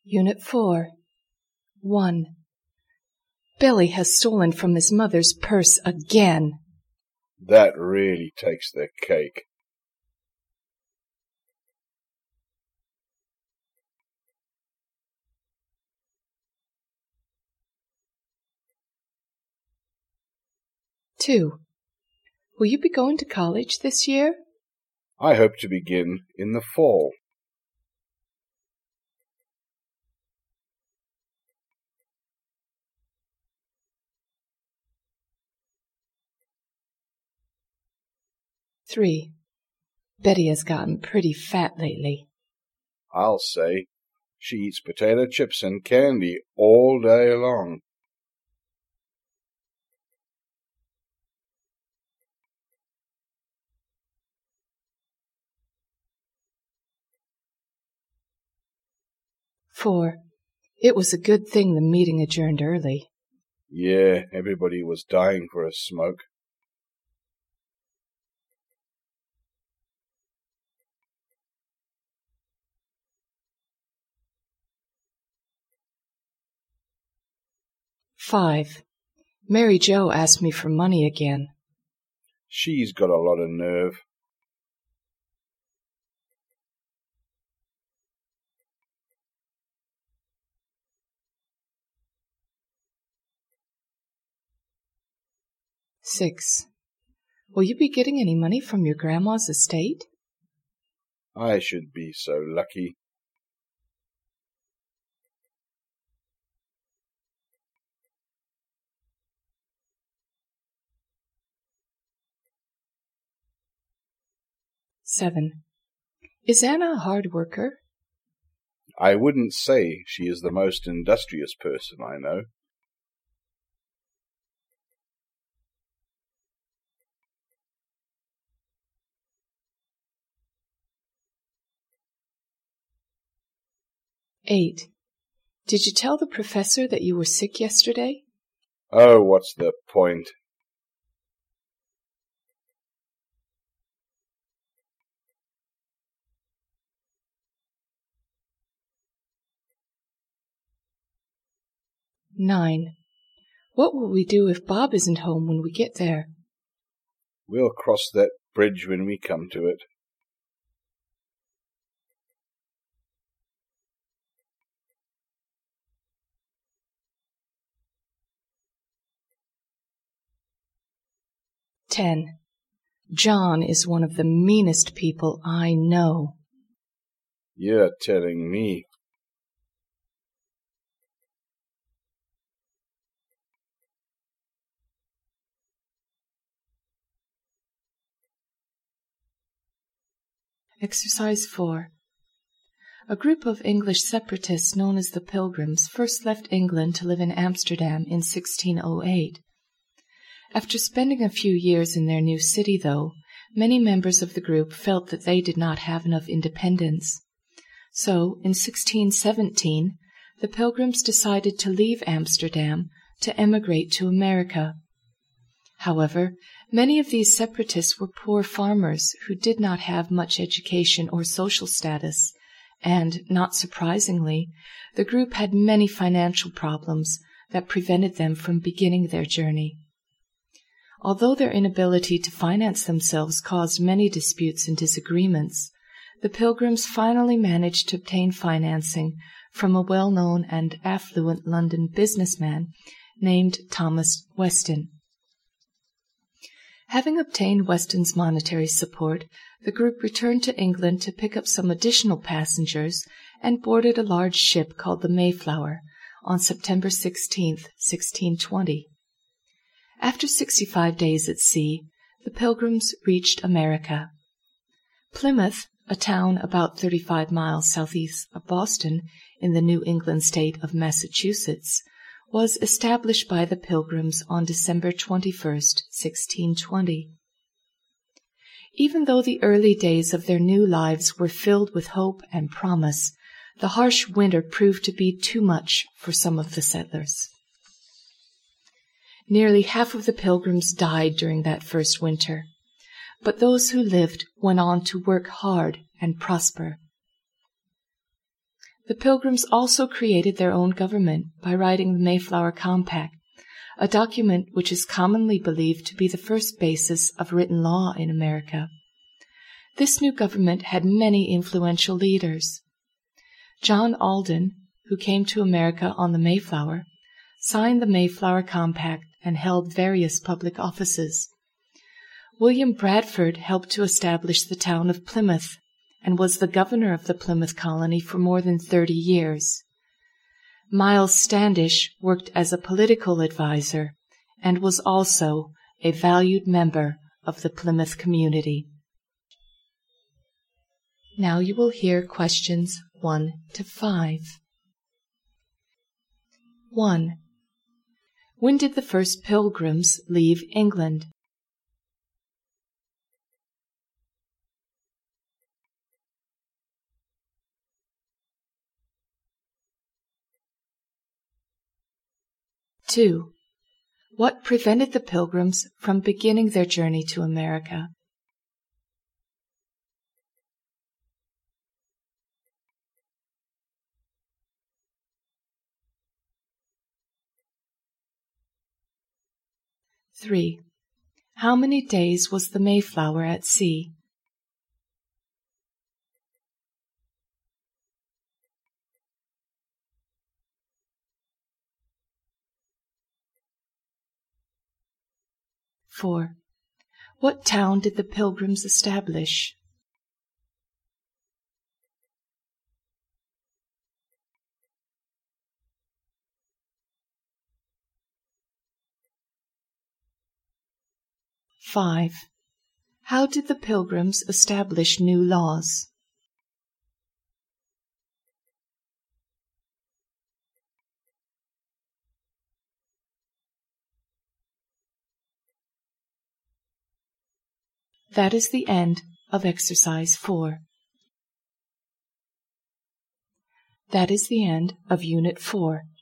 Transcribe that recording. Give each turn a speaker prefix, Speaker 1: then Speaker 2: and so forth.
Speaker 1: Unit 4. 1. Billy has stolen from his mother's purse again.
Speaker 2: That really takes the cake.
Speaker 1: Two. Will you be going to college this year?
Speaker 2: I hope to begin in the fall.
Speaker 1: 3. Betty has gotten pretty fat lately.
Speaker 2: I'll say. She eats potato chips and candy all day long.
Speaker 1: 4. It was a good thing the meeting adjourned early.
Speaker 2: Yeah, everybody was dying for a smoke.
Speaker 1: 5. Mary Jo asked me for money again.
Speaker 2: She's got a lot of nerve.
Speaker 1: 6. Will you be getting any money from your grandma's estate?
Speaker 2: I should be so lucky.
Speaker 1: 7. Is Anna a hard worker?
Speaker 2: I wouldn't say she is the most industrious person I know.
Speaker 1: 8. Did you tell the professor that you were sick yesterday?
Speaker 2: Oh, what's the point?
Speaker 1: 9. What will we do if Bob isn't home when we get there?
Speaker 2: We'll cross that bridge when we come to it.
Speaker 1: 10. John is one of the meanest people I know.
Speaker 2: You're telling me.
Speaker 1: 'Exercise 4. A group of English separatists known as the Pilgrims first left England to live in Amsterdam in 1608. After spending a few years in their new city, though, many members of the group felt that they did not have enough independence. So, in 1617, the Pilgrims decided to leave Amsterdam to emigrate to America. However, many of these separatists were poor farmers who did not have much education or social status, and, not surprisingly, the group had many financial problems that prevented them from beginning their journey. Although their inability to finance themselves caused many disputes and disagreements, the Pilgrims finally managed to obtain financing from a well-known and affluent London businessman named Thomas Weston. Having obtained Weston's monetary support, the group returned to England to pick up some additional passengers and boarded a large ship called the Mayflower on September 16, 1620. After 65 days at sea, the Pilgrims reached America. Plymouth, a town about 35 miles southeast of Boston in the New England state of Massachusetts, was established by the Pilgrims on December 21, 1620. Even though the early days of their new lives were filled with hope and promise, the harsh winter proved to be too much for some of the settlers. Nearly half of the Pilgrims died during that first winter, but those who lived went on to work hard and prosper. The Pilgrims also created their own government by writing the Mayflower Compact, a document which is commonly believed to be the first basis of written law in America. This new government had many influential leaders. John Alden, who came to America on the Mayflower, signed the Mayflower Compact and held various public offices. William Bradford helped to establish the town of Plymouth and was the governor of the Plymouth colony for more than 30 years. Miles Standish worked as a political advisor and was also a valued member of the Plymouth community. Now you will hear questions 1 to 5. 1. When did the first Pilgrims leave England? 2. What prevented the Pilgrims from beginning their journey to America? 3. How many days was the Mayflower at sea? 4. What town did the Pilgrims establish? 5. How did the Pilgrims establish new laws? 'That is the end of exercise 4. That is the end of Unit 4.